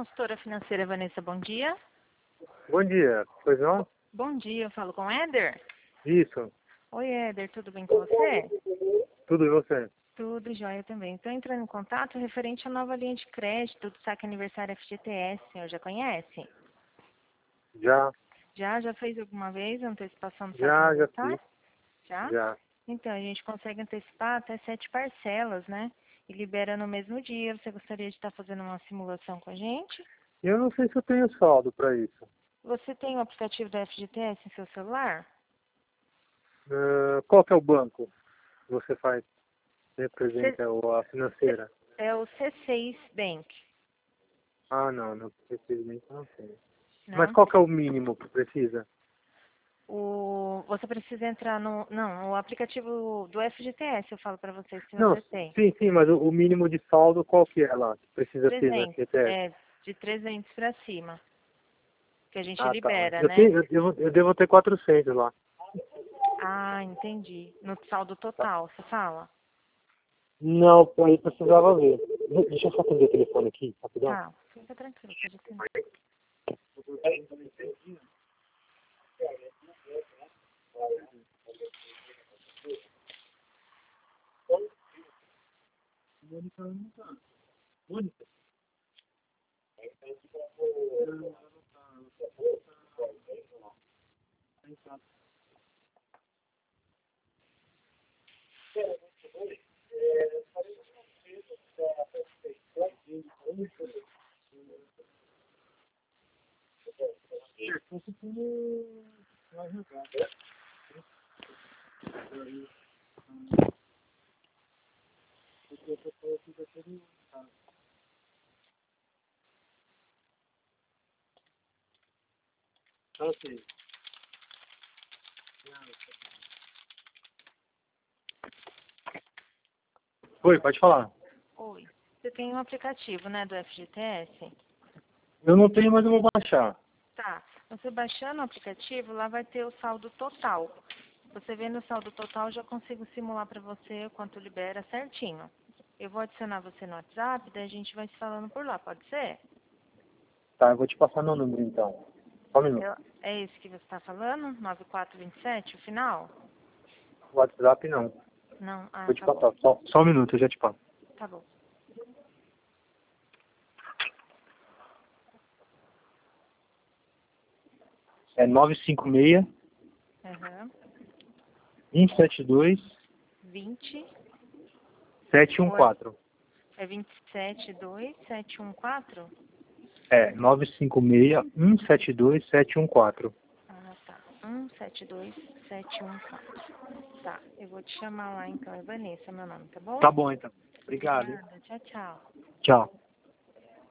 consultora financeira Vanessa, bom dia. Bom dia, pois não? Bom dia, eu falo com o Éder. Isso, Oi, Éder, tudo bem com você? tudo e você? Tudo jóia também. Estou entrando em contato referente à nova linha de crédito do saque aniversário FGTS, o senhor já conhece? Já, Já fez alguma vez a antecipação do saque já aniversário? fiz, Já? já. Então, a gente consegue antecipar até 7 parcelas, né? E libera no mesmo dia. Você gostaria de estar fazendo uma simulação com a gente? Eu não sei se eu tenho saldo para isso. Você tem o aplicativo da FGTS em seu celular? Qual que é o banco que você faz, C- representa a financeira? É o C6 Bank, Ah, não, infelizmente não tenho. Mas não? qual que é o mínimo que precisa? Você precisa entrar no... Não, o aplicativo do FGTS, eu falo para vocês se Não, você tem. sim, mas o mínimo de saldo qual que é lá? Que precisa ter no 300, FGTS? de 300 para cima, que a gente Ah, tá. libera, Eu né? tenho, eu devo ter 400 lá. Ah, entendi. No saldo Tá. total, você fala? Não, aí precisava ver. Deixa eu só atender o telefone aqui, rapidão. Tá, fica tranquilo, pode atender. Ok. Oi, pode falar. Oi. Você tem um aplicativo, né, do FGTS? Eu não tenho, mas eu vou baixar. Tá. Você baixando o aplicativo, lá vai ter o saldo total. Você vendo o saldo total, eu já consigo simular para você o quanto libera certinho. Eu vou adicionar você no WhatsApp, daí a gente vai se falando por lá, pode ser? Tá, eu vou te passar meu número então. Só um minuto. É esse que você está falando? 9427, o final? WhatsApp não. Não? Ah, Vou te tá bom. passar. Só um minuto, eu já te passo. Tá bom. É 956 Aham. 172 20. 714. É 272 714? É, 956 172 714. Ah, tá. 172714. Tá. Eu vou te chamar lá então. É Vanessa, meu nome, tá bom? Tá bom então. Obrigado. Hein? Obrigada. Tchau, tchau. Tchau.